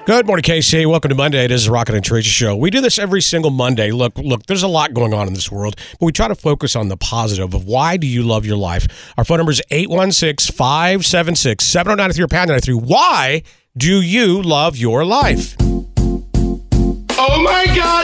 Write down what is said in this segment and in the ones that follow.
Good morning, KC. Welcome to Monday. It is the Rocket and Teresa Show. We do this every single Monday. Look, there's a lot going on in this world, but we try to focus on the positive of why do you love your life. Our phone number is 816-576-7093 or pound 93. Why do you love your life? Oh my God,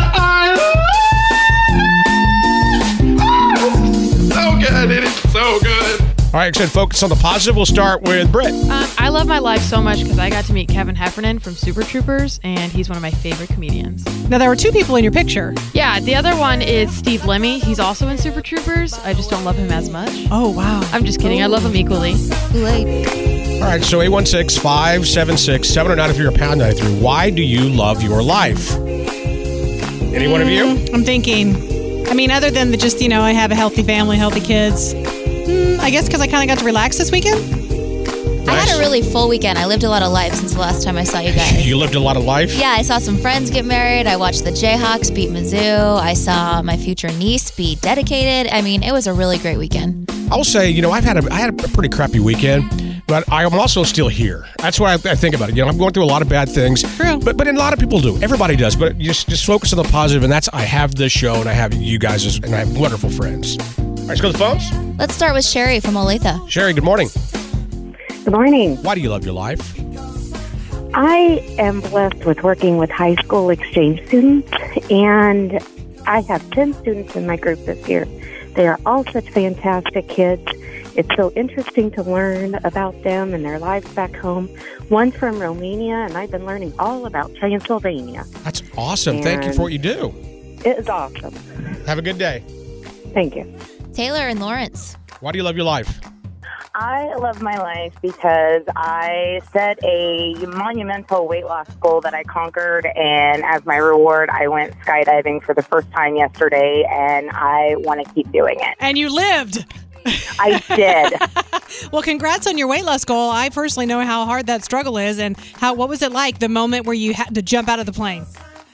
so good. It is so good. All right, so focus on the positive. We'll start with Britt. I love my life so much because I got to meet Kevin Heffernan from Super Troopers, and he's one of my favorite comedians. Now, there were two people in your picture. Yeah, the other one is Steve Lemmy. He's also in Super Troopers. I just don't love him as much. Oh, wow. I'm just kidding. I love him equally. All right, so 816-576-7093 or pound 93. Why do you love your life? Any one of you? I'm thinking, other than I have a healthy family, healthy kids. I guess because I kind of got to relax this weekend. Nice. I had a really full weekend. I lived a lot of life since the last time I saw you guys. You lived a lot of life? Yeah, I saw some friends get married. I watched the Jayhawks beat Mizzou. I saw my future niece be dedicated. It was a really great weekend. I'll say, I had a pretty crappy weekend, but I am also still here. That's why I think about it. I'm going through a lot of bad things. True. But a lot of people do. Everybody does. But just focus on the positive, and that's I have this show, and I have you guys, and I have wonderful friends. All right, let's go to the phones. Let's start with Sherry from Olathe. Sherry, good morning. Good morning. Why do you love your life? I am blessed with working with high school exchange students, and I have 10 students in my group this year. They are all such fantastic kids. It's so interesting to learn about them and their lives back home. One's from Romania, and I've been learning all about Transylvania. That's awesome. Thank you for what you do. It is awesome. Have a good day. Thank you. Taylor and Lawrence. Why do you love your life? I love my life because I set a monumental weight loss goal that I conquered, and as my reward, I went skydiving for the first time yesterday, and I want to keep doing it. And you lived. I did. Well, congrats on your weight loss goal. I personally know how hard that struggle is, and what was it like the moment where you had to jump out of the plane?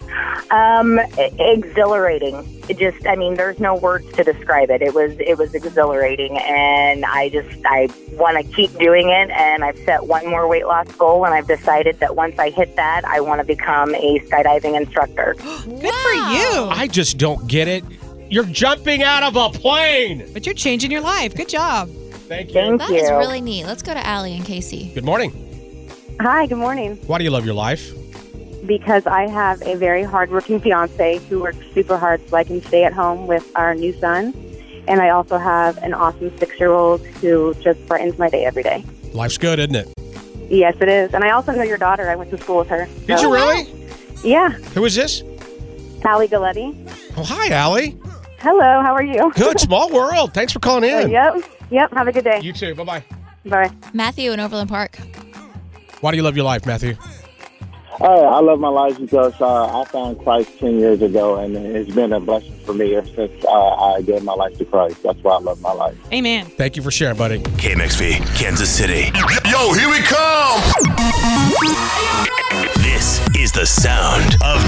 Exhilarating. There's no words to describe it. It was exhilarating, and I want to keep doing it, and I've set one more weight loss goal, and I've decided that once I hit that, I want to become a skydiving instructor. Good for you. I just don't get it. You're jumping out of a plane. But you're changing your life. Good job. Thank you. Thank That you. is really neat. Let's go to Allie and Casey. Good morning. Hi, good morning. Why do you love your life? Because I have a very hardworking fiance who works super hard so I can stay at home with our new son. And I also have an awesome 6-year-old who just brightens my day every day. Life's good, isn't it? Yes, it is. And I also know your daughter. I went to school with her. Did you really? Yeah. Who is this? Allie Galletti. Oh, hi, Allie. Hello, how are you? Good. Small world. Thanks for calling in. Yep. Have a good day. You too. Bye-bye. Bye. Matthew in Overland Park. Why do you love your life, Matthew? I love my life because I found Christ 10 years ago, and it's been a blessing for me ever since I gave my life to Christ. That's why I love my life. Amen. Thank you for sharing, buddy. KMXV, Kansas City. Yo, here we come. This is the sound of